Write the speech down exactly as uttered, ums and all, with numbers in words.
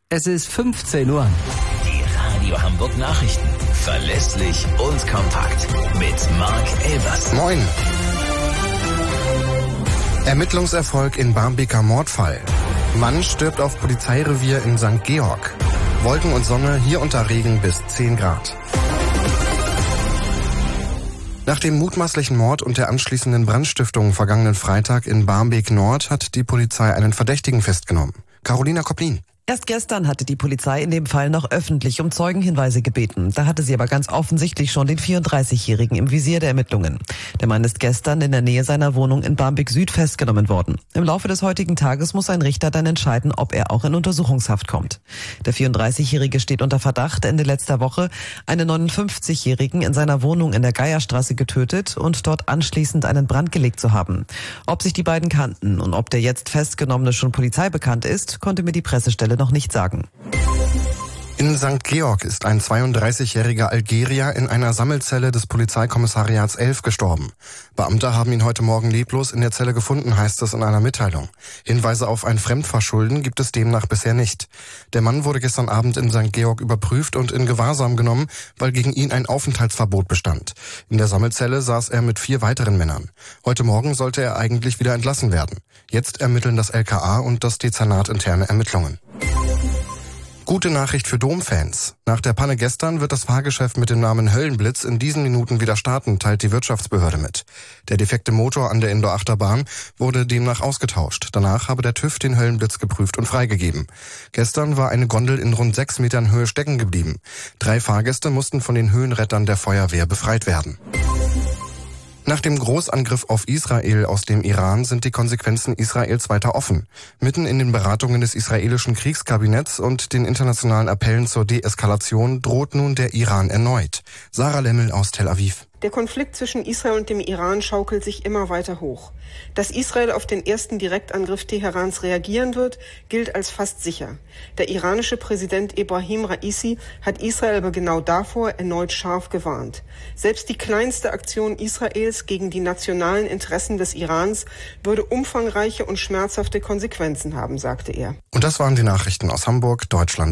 Es ist fünfzehn Uhr. Die Radio Hamburg Nachrichten. Verlässlich und kompakt. Mit Marc Elvers. Moin. Ermittlungserfolg in Barmbeker Mordfall. Mann stirbt auf Polizeirevier in Sankt Georg. Wolken und Sonne, hier unter Regen bis zehn Grad. Nach dem mutmaßlichen Mord und der anschließenden Brandstiftung vergangenen Freitag in Barmbek Nord hat die Polizei einen Verdächtigen festgenommen. Carolina Koplin. Erst gestern hatte die Polizei in dem Fall noch öffentlich um Zeugenhinweise gebeten. Da hatte sie aber ganz offensichtlich schon den vierunddreißigjährigen im Visier der Ermittlungen. Der Mann ist gestern in der Nähe seiner Wohnung in Barmbek Süd festgenommen worden. Im Laufe des heutigen Tages muss ein Richter dann entscheiden, ob er auch in Untersuchungshaft kommt. Der vierunddreißigjährige steht unter Verdacht, Ende letzter Woche einen neunundfünfzigjährigen in seiner Wohnung in der Geierstraße getötet und dort anschließend einen Brand gelegt zu haben. Ob sich die beiden kannten und ob der jetzt Festgenommene schon polizeibekannt ist, konnte mir die Pressestelle noch nicht sagen. In Sankt Georg ist ein zweiunddreißigjähriger Algerier in einer Sammelzelle des Polizeikommissariats elf gestorben. Beamte haben ihn heute Morgen leblos in der Zelle gefunden, heißt es in einer Mitteilung. Hinweise auf ein Fremdverschulden gibt es demnach bisher nicht. Der Mann wurde gestern Abend in Sankt Georg überprüft und in Gewahrsam genommen, weil gegen ihn ein Aufenthaltsverbot bestand. In der Sammelzelle saß er mit vier weiteren Männern. Heute Morgen sollte er eigentlich wieder entlassen werden. Jetzt ermitteln das L K A und das Dezernat interne Ermittlungen. Gute Nachricht für Domfans. Nach der Panne gestern wird das Fahrgeschäft mit dem Namen Höllenblitz in diesen Minuten wieder starten, teilt die Wirtschaftsbehörde mit. Der defekte Motor an der Indoor-Achterbahn wurde demnach ausgetauscht. Danach habe der TÜV den Höllenblitz geprüft und freigegeben. Gestern war eine Gondel in rund sechs Metern Höhe stecken geblieben. Drei Fahrgäste mussten von den Höhenrettern der Feuerwehr befreit werden. Nach dem Großangriff auf Israel aus dem Iran sind die Konsequenzen Israels weiter offen. Mitten in den Beratungen des israelischen Kriegskabinetts und den internationalen Appellen zur Deeskalation droht nun der Iran erneut. Sarah Lemmel aus Tel Aviv. Der Konflikt zwischen Israel und dem Iran schaukelt sich immer weiter hoch. Dass Israel auf den ersten Direktangriff Teherans reagieren wird, gilt als fast sicher. Der iranische Präsident Ebrahim Raisi hat Israel aber genau davor erneut scharf gewarnt. Selbst die kleinste Aktion Israels gegen die nationalen Interessen des Irans würde umfangreiche und schmerzhafte Konsequenzen haben, sagte er. Und das waren die Nachrichten aus Hamburg, Deutschland